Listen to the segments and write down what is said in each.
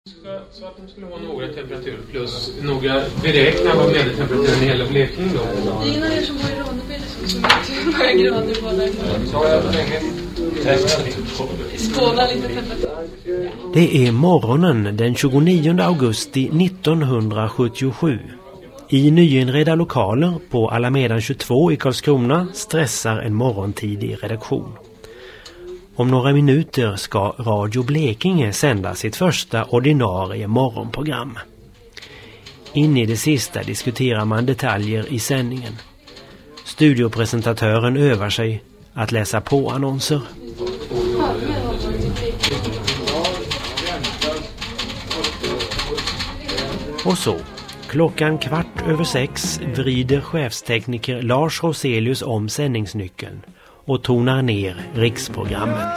Så att de skulle ha några temperatur plus några beräkna vad medeltemperaturen i hela Blekinge då. Det är ingen av er som bor i Ronneby som vet hur många grader på där. Så jag länge. Skåda lite temperatur. Det är morgonen den 29 augusti 1977. I nyinredda lokaler på Alamedan 22 i Karlskrona stressar en morgontidig redaktion. Om några minuter ska Radio Blekinge sända sitt första ordinarie morgonprogram. In i det sista diskuterar man detaljer i sändningen. Studiopresentatören övar sig att läsa på annonser. Och så, 6:15 vrider chefstekniker Lars Roselius om sändningsnyckeln och tonar ner riksprogrammet.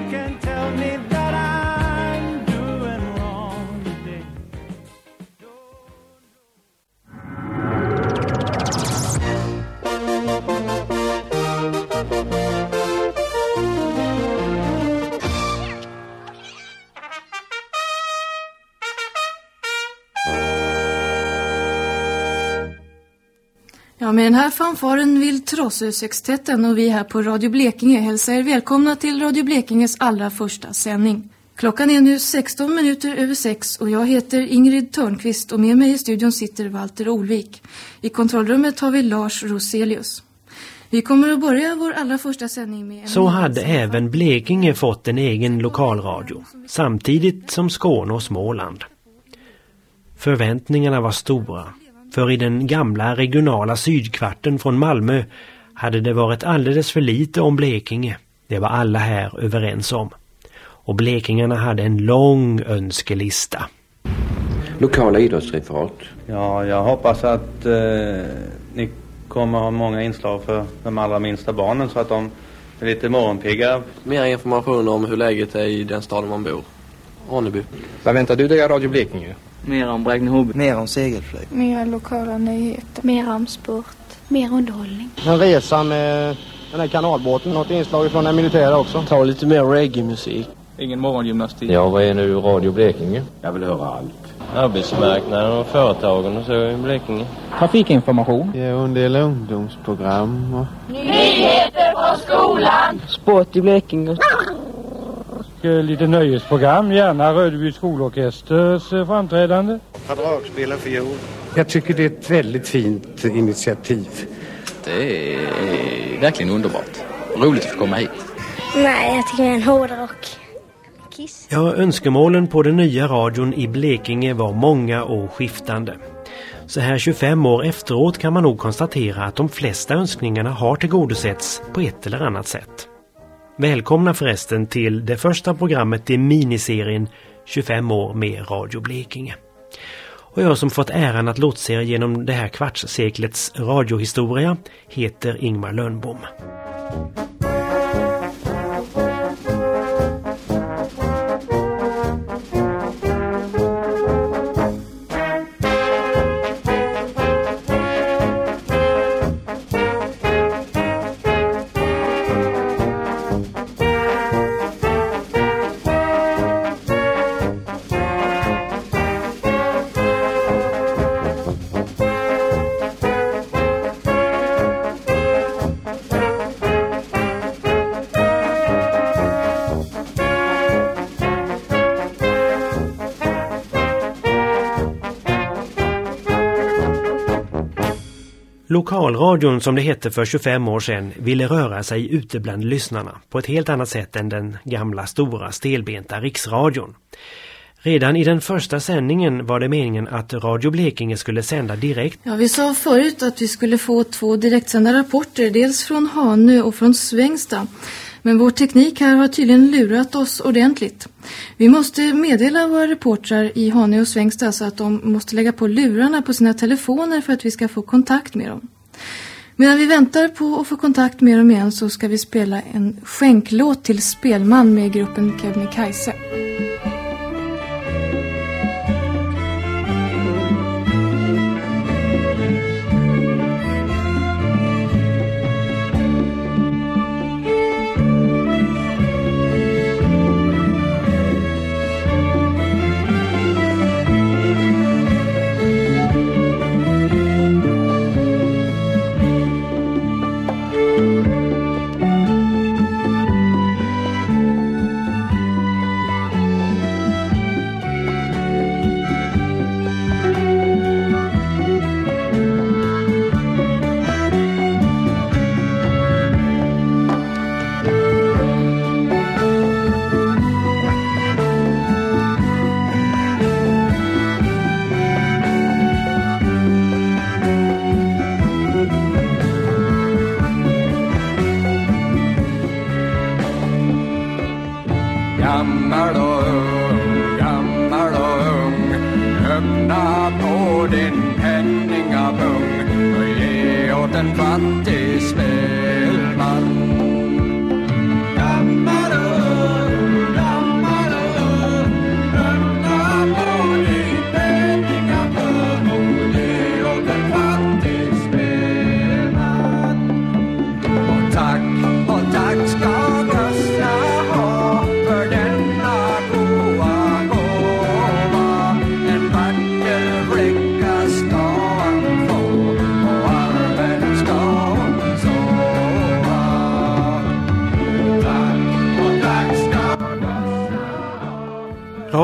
Ja, med den här fanfaren vill Trossö-sextetten och vi här på Radio Blekinge hälsa er välkomna till Radio Blekinges allra första sändning. Klockan är nu 6:16 och jag heter Ingrid Törnqvist och med mig i studion sitter Walter Olvik. I kontrollrummet har vi Lars Roselius. Vi kommer att börja vår allra första sändning med... Så hade även Blekinge fått en egen lokalradio, samtidigt som Skåne och Småland. Förväntningarna var stora. För i den gamla regionala sydkvarten från Malmö hade det varit alldeles för lite om Blekinge. Det var alla här överens om. Och blekingarna hade en lång önskelista. Lokala idrottsreferat. Ja, jag hoppas att ni kommer ha många inslag för de allra minsta barnen så att de är lite morgonpigga. Mer information om hur läget är i den staden man bor. Ronneby. Vad väntar du dig av Radio Blekinge? Mer om Bräkne-Hoby. Mer om segelflyg. Mer lokala nyheter. Mer om sport. Mer underhållning. En resa med den här kanalbåten. Något inslag från den militära också. Ta lite mer reggae-musik. Ingen morgongymnastik. Ja, vad är nu Radio Blekinge? Jag vill höra allt. Arbetsmarknaden och företagen och så i Blekinge. Trafikinformation. Ja, en del ungdomsprogram. Och... Nyheter från skolan. Sport i Blekinge. Lite nöjesprogram, gärna Rödeby skolorkesters framträdande. Dragspelen för jord. Jag tycker det är ett väldigt fint initiativ. Det är verkligen underbart. Roligt att få komma hit. Nej, jag tycker det är en hårdrock. Kiss. Ja, önskemålen på den nya radion i Blekinge var många och skiftande. Så här 25 år efteråt kan man nog konstatera att de flesta önskningarna har tillgodosetts på ett eller annat sätt. Välkomna förresten till det första programmet i miniserien 25 år med Radio Blekinge. Och jag som fått äran att lotsa er genom det här kvartsseklets radiohistoria heter Ingmar Lönnbom. Lokalradion som det hette för 25 år sedan ville röra sig ute bland lyssnarna på ett helt annat sätt än den gamla stora stelbenta riksradion. Redan i den första sändningen var det meningen att Radio Blekinge skulle sända direkt. Ja, vi sa förut att vi skulle få 2 direktsända rapporter, dels från Hanö och från Svängsta. Men vår teknik här har tydligen lurat oss ordentligt. Vi måste meddela våra reportrar i Hanö och Svängsta så att de måste lägga på lurarna på sina telefoner för att vi ska få kontakt med dem. Medan vi väntar på att få kontakt med dem igen så ska vi spela en skänklåt till Spelman med gruppen Kebnekaise.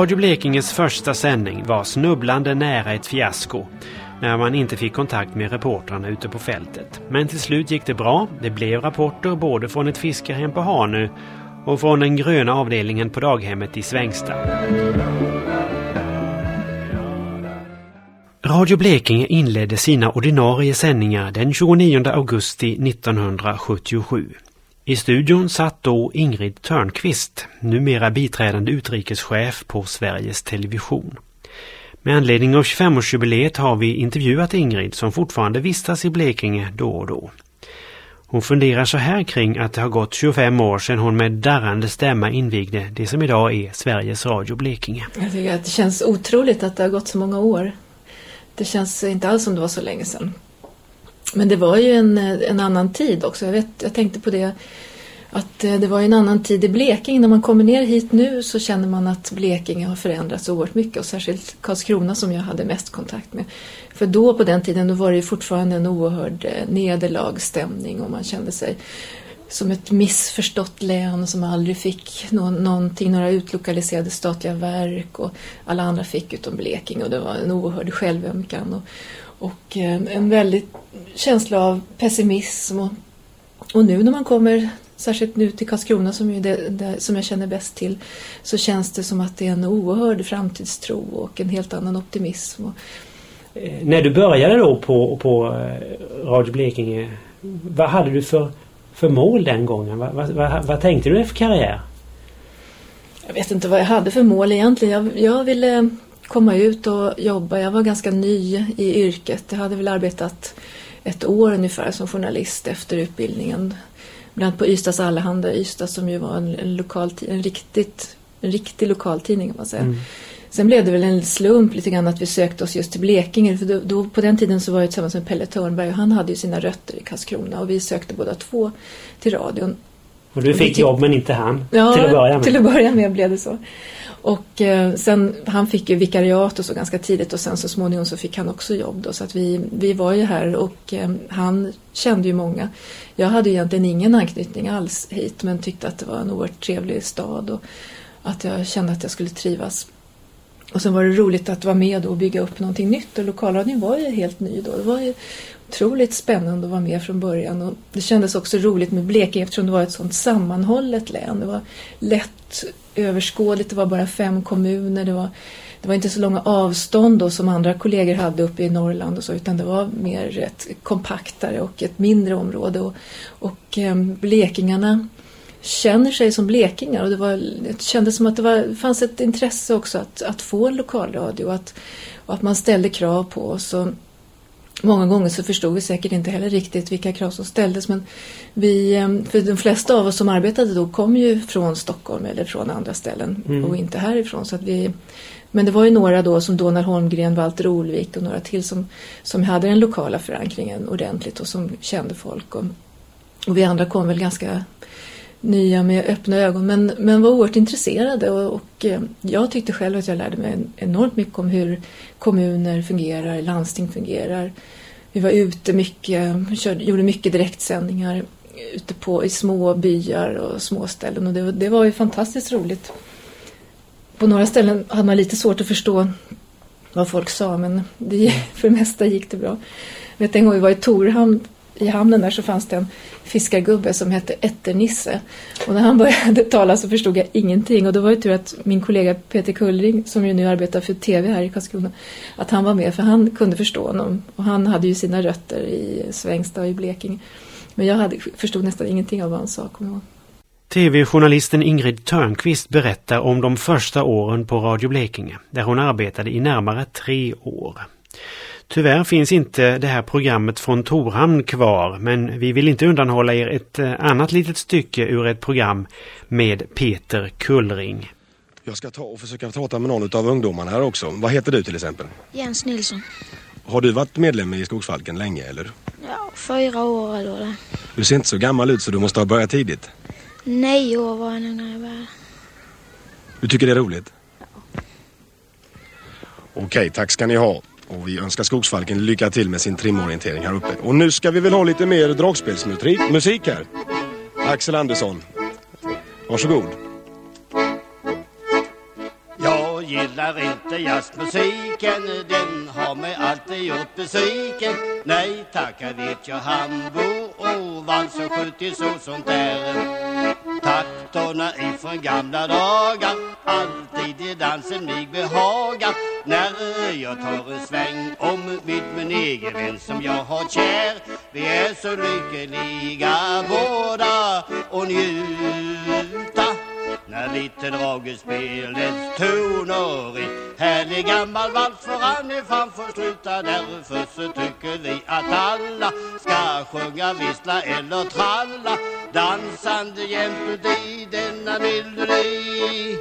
Radio Blekinges första sändning var snubblande nära ett fiasko när man inte fick kontakt med reportrarna ute på fältet. Men till slut gick det bra. Det blev rapporter både från ett fiskarhem på Hanö och från den gröna avdelningen på daghemmet i Svängsta. Radio Blekinge inledde sina ordinarie sändningar den 29 augusti 1977. I studion satt då Ingrid Törnqvist, numera biträdande utrikeschef på Sveriges Television. Med anledning av 25-årsjubileet har vi intervjuat Ingrid som fortfarande vistas i Blekinge då och då. Hon funderar så här kring att det har gått 25 år sedan hon med darrande stämma invigde det som idag är Sveriges Radio Blekinge. Jag tycker att det känns otroligt att det har gått så många år. Det känns inte alls som det var så länge sedan. Men det var ju en annan tid också. Jag tänkte på det att det var en annan tid i Blekinge. När man kommer ner hit nu så känner man att Blekinge har förändrats oerhört mycket. Och särskilt Karlskrona som jag hade mest kontakt med. För då på den tiden då var det ju fortfarande en oerhörd nederlagsstämning. Och man kände sig som ett missförstått län som aldrig fick några utlokaliserade statliga verk. Och alla andra fick utom Blekinge. Och det var en oerhörd självömkan och en väldigt känsla av pessimism. Och nu när man kommer, särskilt nu till Karlskrona som är det som jag känner bäst till, så känns det som att det är en oerhörd framtidstro och en helt annan optimism. När du började då på Radio Blekinge, vad hade du för mål den gången? Vad tänkte du för karriär? Jag vet inte vad jag hade för mål egentligen. Jag ville komma ut och jobba. Jag var ganska ny i yrket. Jag hade väl arbetat ett år ungefär som journalist efter utbildningen. Bland annat på Ystads Allehanda. Ystad som ju var en riktig lokaltidning kan man säga. Mm. Sen blev det väl en slump lite grann att vi sökte oss just till Blekinge. För då på den tiden så var jag tillsammans med Pelle Törnberg och han hade ju sina rötter i Karlskrona. Och vi sökte båda två till radion. Och du fick jobb men inte han till att börja med blev det så. Och sen han fick ju vikariat och så ganska tidigt och sen så småningom så fick han också jobb då, så att vi var ju här och han kände ju många. Jag hade egentligen ingen anknytning alls hit men tyckte att det var en oerhört trevlig stad och att jag kände att jag skulle trivas. Och sen var det roligt att vara med och bygga upp någonting nytt och lokalradion var ju helt ny då. Det var ju otroligt spännande att vara med från början och det kändes också roligt med Blekinge eftersom det var ett sånt sammanhållet län. Det var lätt överskådligt, det var bara 5 kommuner, det var inte så långa avstånd då, som andra kollegor hade uppe i Norrland och så, utan det var mer ett kompaktare och ett mindre område och blekingarna känner sig som blekingar och det kändes som att det fanns ett intresse också att få en lokalradio och att man ställde krav på oss. Och många gånger så förstod vi säkert inte heller riktigt vilka krav som ställdes, men för de flesta av oss som arbetade då kom ju från Stockholm eller från andra ställen och inte härifrån, så att men det var ju några då som Donald Holmgren, Walter Olvik och några till som hade den lokala förankringen ordentligt och som kände folk och vi andra kom väl ganska nya med öppna ögon men var oerhört intresserade och jag tyckte själv att jag lärde mig enormt mycket om hur kommuner fungerar, landsting fungerar. Vi var ute mycket, gjorde mycket direktsändningar ute i små byar och små ställen och det var ju fantastiskt roligt. På några ställen hade man lite svårt att förstå vad folk sa men för det mesta gick det bra. Jag vet en gång vi var i Torhamn. I hamnen där så fanns det en fiskargubbe som hette Etternisse. Och när han började tala så förstod jag ingenting. Och då var det tur att min kollega Peter Kullring, som ju nu arbetar för tv här i Karlskrona, att han var med för han kunde förstå honom. Och han hade ju sina rötter i Svängsta och i Blekinge. Men jag förstod nästan ingenting av vad han sa. TV-journalisten Ingrid Törnqvist berättar om de första åren på Radio Blekinge, där hon arbetade i närmare 3 år. Tyvärr finns inte det här programmet från Torhamn kvar, men vi vill inte undanhålla er ett annat litet stycke ur ett program med Peter Kullring. Jag ska ta och försöka prata med någon av ungdomarna här också. Vad heter du till exempel? Jens Nilsson. Har du varit medlem i Skogsfalken länge eller? Ja, 4 år eller det. Du ser inte så gammal ut så du måste ha börjat tidigt. 9 år var jag när jag var. Du tycker det är roligt? Ja. Okej, tack ska ni ha. Och vi önskar Skogsfalken lycka till med sin trimorientering här uppe. Och nu ska vi väl ha lite mer dragspelsmusik här. Axel Andersson. Varsågod. Jag ger inte jazzmusiken, den har mig alltid gjort besviken. Nej tack, jag vet jag Hambo och vals och 70 så sånt där. Taktorna ifrån gamla dagar, alltid i dansen mig behagar. När jag tar en sväng om vid min egen vän som jag har kär. Vi är så lyckliga båda och njuta när lite dragespelets toner i härlig gammal vals för han är fan får sluta. Därför så tycker vi att alla ska sjunga, vissla eller tralla, dansande jämt i denna melodi.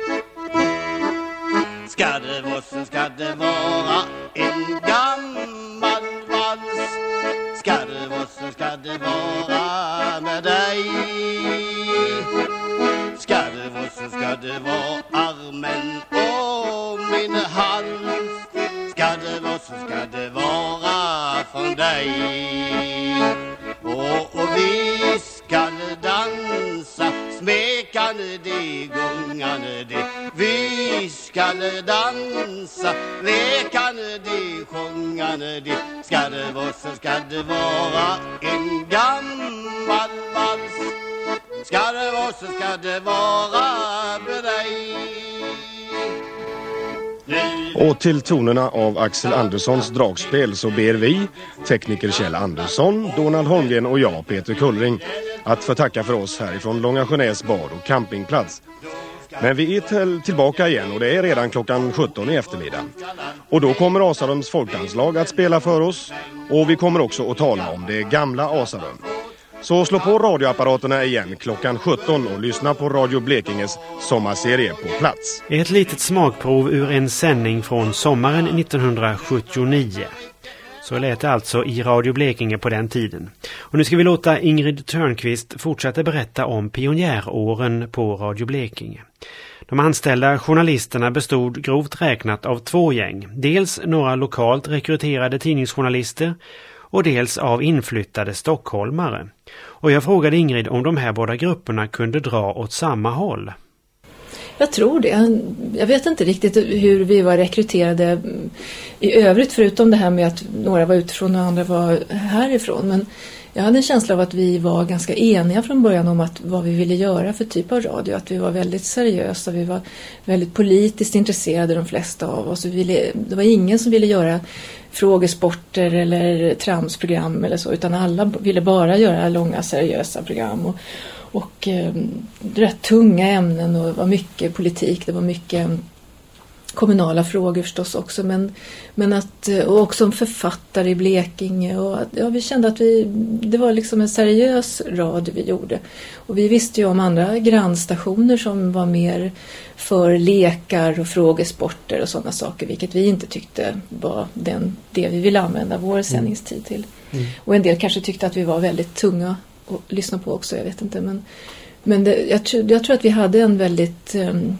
Ska det vara en gammal vals? Ska det vara med dig? Ska det vara armen och min hals? Ska det vara från dig? Och vi ska dansa, smekande det, gungande det. Vi ska dansa, lekande det, sjungande det. Ska det vara en gammal vals? Ska det vara med dig? Och till tonerna av Axel Anderssons dragspel så ber vi, tekniker Kjell Andersson, Donald Holmgren och jag, Peter Kullring, att få tacka för oss härifrån Långa Genäs bad och campingplats. Men vi är tillbaka igen och det är redan klockan 17 i eftermiddag. Och då kommer Asarum folkdanslag att spela för oss och vi kommer också att tala om det gamla Asarum. Så slå på radioapparaterna igen klockan 17 och lyssna på Radio Blekinges sommarserie På plats. Ett litet smakprov ur en sändning från sommaren 1979. Så lät det alltså i Radio Blekinge på den tiden. Och nu ska vi låta Ingrid Törnqvist fortsätta berätta om pionjäråren på Radio Blekinge. De anställda journalisterna bestod grovt räknat av 2 gäng. Dels några lokalt rekryterade tidningsjournalister och dels av inflyttade stockholmare. Och jag frågade Ingrid om de här båda grupperna kunde dra åt samma håll. Jag tror det. Jag vet inte riktigt hur vi var rekryterade i övrigt, förutom det här med att några var utifrån och andra var härifrån. Men jag hade en känsla av att vi var ganska eniga från början om vad vi ville göra för typ av radio. Att vi var väldigt seriösa, vi var väldigt politiskt intresserade de flesta av oss. Det var ingen som ville göra frågesporter eller tramsprogram eller så, utan alla ville bara göra långa seriösa program och rätt tunga ämnen, och det var mycket politik, det var mycket kommunala frågor förstås också, men och också om författare i Blekinge, och vi kände att det var liksom en seriös radio vi gjorde, och vi visste ju om andra grannstationer som var mer för lekar och frågesporter och sådana saker, vilket vi inte tyckte var det vi ville använda vår sändningstid till. Och en del kanske tyckte att vi var väldigt tunga att lyssna på också, jag vet inte, men jag tror att vi hade en väldigt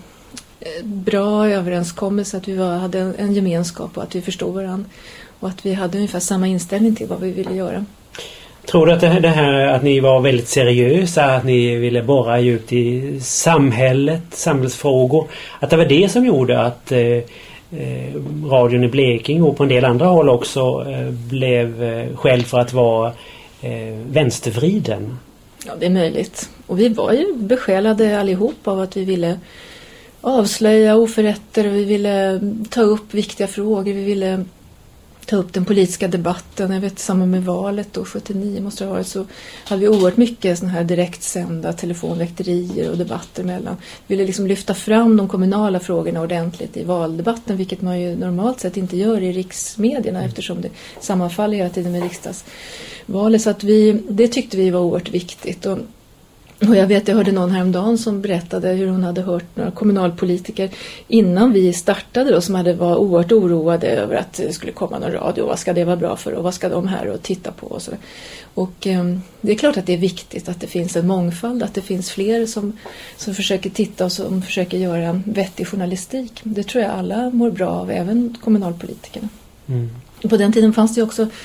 bra överenskommelse, att vi hade en gemenskap och att vi förstod varandra och att vi hade ungefär samma inställning till vad vi ville göra. Tror du att det här att ni var väldigt seriösa, att ni ville borra djupt i samhällsfrågor, att det var det som gjorde att radion i Blekinge och på en del andra håll också blev själv för att vara vänstervriden? Ja, det är möjligt. Och vi var ju besjälade allihop av att vi ville avslöja oförrätter och vi ville ta upp viktiga frågor, vi ville ta upp den politiska debatten. Jag vet, samma med valet då, 79 måste det ha varit, så hade vi oerhört mycket såna här direktsända telefonväkterier och debatter mellan. Vi ville liksom lyfta fram de kommunala frågorna ordentligt i valdebatten, vilket man ju normalt sett inte gör i riksmedierna eftersom det sammanfaller hela tiden med riksdagsvalet. Så att det tyckte vi var oerhört viktigt. Och jag hörde någon häromdagen som berättade hur hon hade hört några kommunalpolitiker innan vi startade då, som var oerhört oroade över att det skulle komma någon radio. Vad ska det vara bra för och vad ska de här och titta på och så. Och det är klart att det är viktigt att det finns en mångfald, att det finns fler som försöker titta och som försöker göra en vettig journalistik. Det tror jag alla mår bra av, även kommunalpolitikerna. På den tiden fanns det också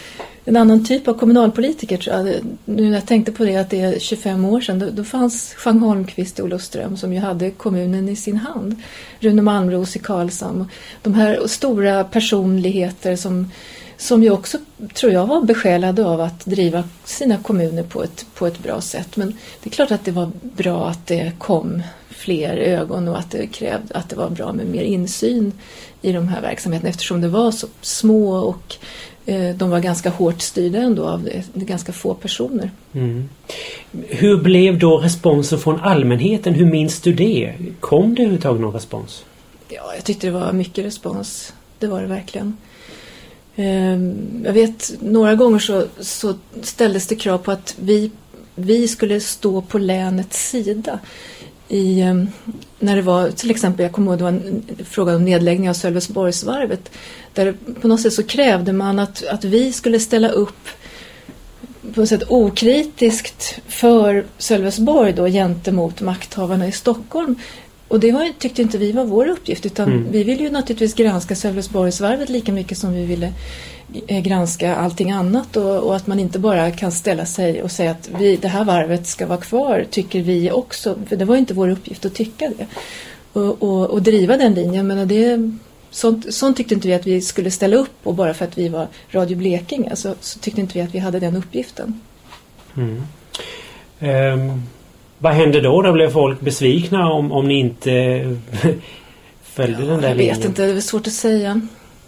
en annan typ av kommunalpolitiker, tror jag. Nu när jag tänkte på det, att det är 25 år sedan, då fanns Jean Holmqvist i Olofström som ju hade kommunen i sin hand. Rune Malmros i Karlshamn. De här stora personligheter som ju också, tror jag, var besjälade av att driva sina kommuner på ett bra sätt. Men det är klart att det var bra att det kom fler ögon och att det var bra med mer insyn i de här verksamheterna, eftersom det var så små och de var ganska hårt styrda ändå av ganska få personer. Mm. Hur blev då responsen från allmänheten? Hur minns du det? Kom det överhuvudtaget någon respons? Ja, jag tyckte det var mycket respons. Det var det verkligen. Jag vet, några gånger så ställdes det krav på att vi skulle stå på länets sida. När det var, till exempel, jag kommer ihåg, det var en fråga om nedläggning av Sölvesborgsvarvet, där på något sätt så krävde man att vi skulle ställa upp på något sätt okritiskt för Sölvesborg då, gentemot makthavarna i Stockholm. Och det tyckte inte vi var vår uppgift, utan vi ville ju naturligtvis granska Sölvesborgsvarvet lika mycket som vi ville granska allting annat, och att man inte bara kan ställa sig och säga att det här varvet ska vara kvar, tycker vi också, för det var inte vår uppgift att tycka det och driva den linjen. Men sånt tyckte inte vi att vi skulle ställa upp, och bara för att vi var Radio Blekinge så tyckte inte vi att vi hade den uppgiften. Vad hände då? Då blev folk besvikna om ni inte följde den där linjen? Jag vet inte, det är svårt att säga.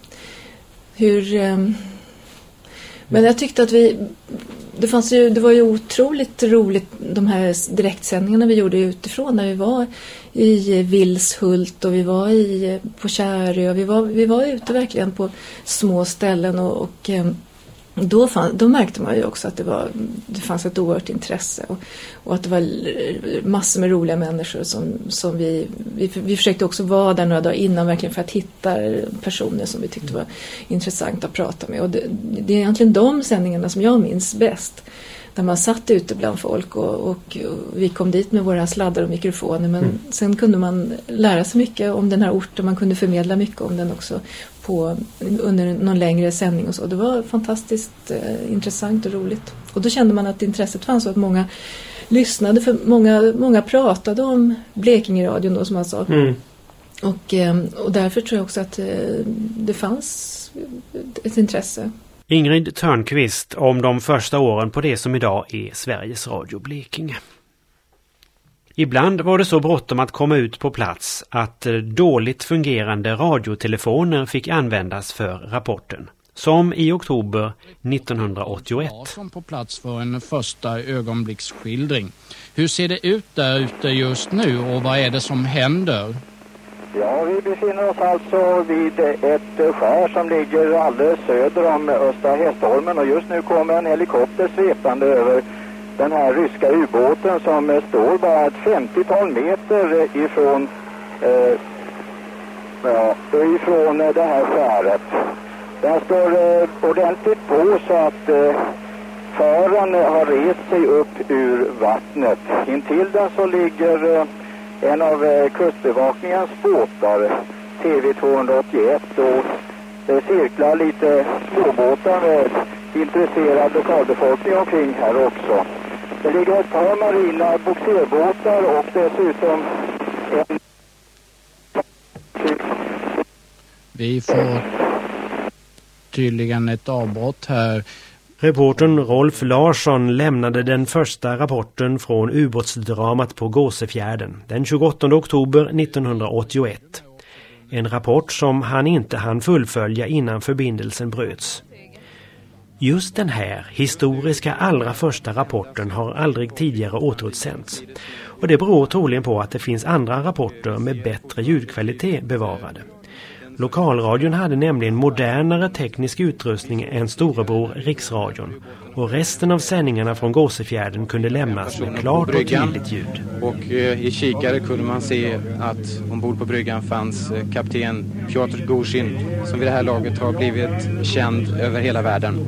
Men jag tyckte att det var ju otroligt roligt, de här direktsändningarna vi gjorde utifrån, när vi var i Vilshult och vi var på Kärö, och vi var ute verkligen på små ställen, och då märkte man ju också att det fanns ett oerhört intresse, och att det var massor med roliga människor som vi försökte också vara där några dagar innan, verkligen för att hitta personer som vi tyckte var intressanta att prata med. Och det är egentligen de sändningarna som jag minns bäst, där man satt ute bland folk och vi kom dit med våra sladdar och mikrofoner, men sen kunde man lära sig mycket om den här orten, man kunde förmedla mycket om den också under någon längre sändning och så. Det var fantastiskt intressant och roligt. Och då kände man att intresset fanns, och att många lyssnade, för många pratade om Blekinge-radion då, som man sa. Och därför tror jag också att det fanns ett intresse. Ingrid Törnqvist om de första åren på det som idag är Sveriges Radio Blekinge. Ibland var det så bråttom att komma ut på plats att dåligt fungerande radiotelefoner fick användas för rapporten. Som i oktober 1981. Som på plats för en första ögonblicksskildring. Hur ser det ut där ute just nu, och vad är det som händer? Ja, vi befinner oss alltså vid ett skär som ligger alldeles söder om Östra Hästholmen, och just nu kommer en helikopter svepande över den här ryska ubåten som står bara ett 50-tal meter ifrån det här skäret. Den står ordentligt på, så att fören har rest sig upp ur vattnet. Intill den så ligger en av kustbevakningens båtar, TV281, och det cirklar lite småbåtar med intresserad lokalbefolkning omkring här också. Det ligger ett par marina boxerbåtar och dessutom en... Vi får tydligen ett avbrott här. Reportern Rolf Larsson lämnade den första rapporten från ubåtsdramat på Gåsefjärden den 28 oktober 1981. En rapport som han inte hann fullfölja innan förbindelsen bröts. Just den här historiska allra första rapporten har aldrig tidigare återutsänts. Och det beror troligen på att det finns andra rapporter med bättre ljudkvalitet bevarade. Lokalradion hade nämligen modernare teknisk utrustning än storebror Riksradion, och resten av sändningarna från Gåsefjärden kunde lämnas med klart och tydligt ljud. Och i kikare kunde man se att ombord på bryggan fanns kapten Piotr Gushin, som vid det här laget har blivit känd över hela världen.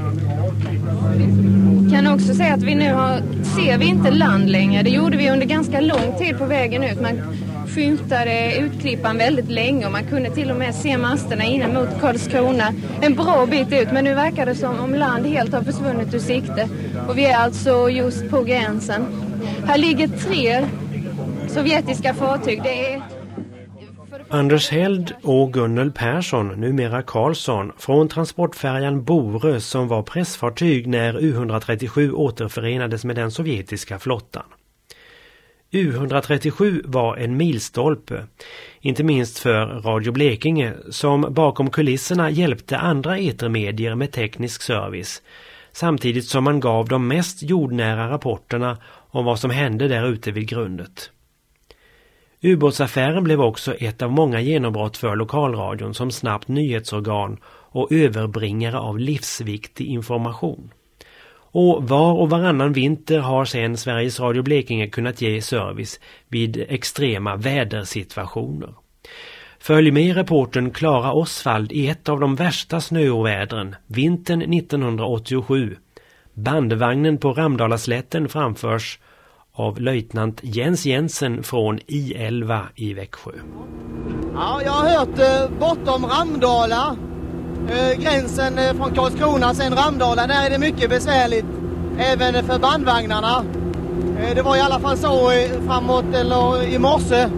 Kan också säga att vi nu ser vi inte land längre. Det gjorde vi under ganska lång tid på vägen ut. Man skymtade utklippan väldigt länge och man kunde till och med se masterna inne mot Karlskrona en bra bit ut. Men nu verkar det som om land helt har försvunnit ur sikte och vi är alltså just på gränsen. Här ligger 3 sovjetiska fartyg. Det är Anders Held och Gunnel Persson, numera Karlsson, från transportfärjan Borö som var pressfartyg när U-137 återförenades med den sovjetiska flottan. U-137 var en milstolpe, inte minst för Radio Blekinge som bakom kulisserna hjälpte andra etermedier med teknisk service, samtidigt som man gav de mest jordnära rapporterna om vad som hände där ute vid grundet. Ubåtsaffären blev också ett av många genombrott för lokalradion som snabbt nyhetsorgan och överbringare av livsviktig information. Och var och varannan vinter har sedan Sveriges Radio Blekinge kunnat ge service vid extrema vädersituationer. Följ med reportern Klara Osvald i ett av de värsta snöovädren, vintern 1987. Bandvagnen på Ramdalaslätten framförs av löjtnant Jens Jensen från I11 i Växjö. Ja, jag har hört bortom Ramdala, gränsen från Karlskrona, sen Ramdala, där är det mycket besvärligt även för bandvagnarna. Det var i alla fall så framåt eller i morse.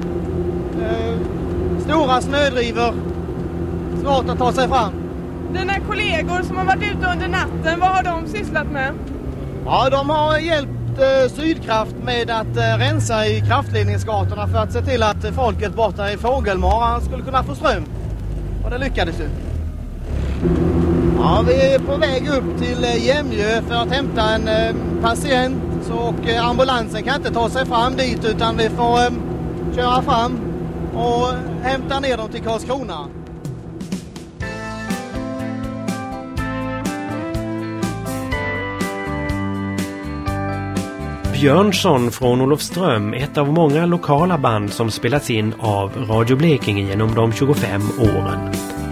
Stora snödrivor, svårt att ta sig fram. Dina kollegor som har varit ute under natten, vad har de sysslat med? Ja, de har hjälpt Sydkraft med att rensa i kraftledningsgatorna för att se till att folket borta i Fågelmara skulle kunna få ström. Och det lyckades ju. Ja, vi är på väg upp till Jämjö för att hämta en patient. Och ambulansen kan inte ta sig fram dit utan vi får köra fram och hämta ner dem till Karlskrona. Björnsson från Olofström, ett av många lokala band som spelats in av Radio Blekinge genom de 25 åren.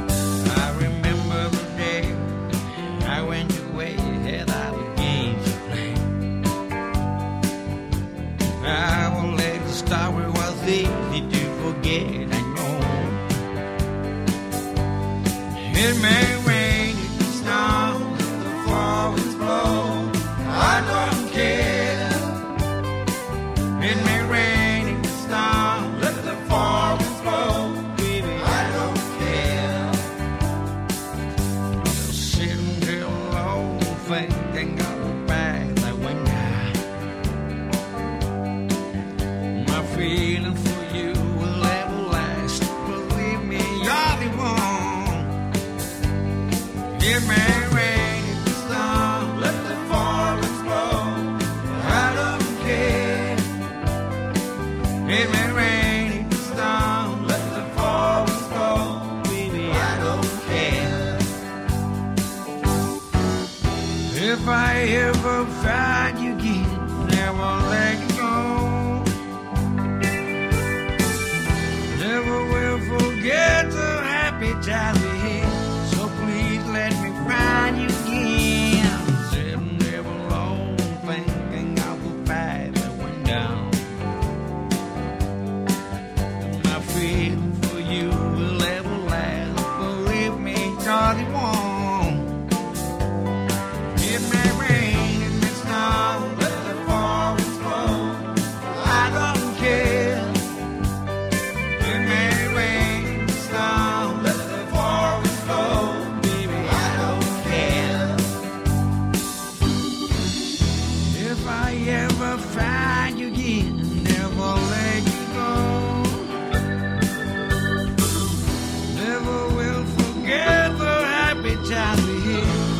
If I ever find you again, never let you go. Never will forget the happy time we had. So please let me find you again. Sitting there alone, thinking of the fight that went down. And my feeling for you will ever last. Believe me, Charlie won't. Find you again, never let you go. Never will forget the happy time we had.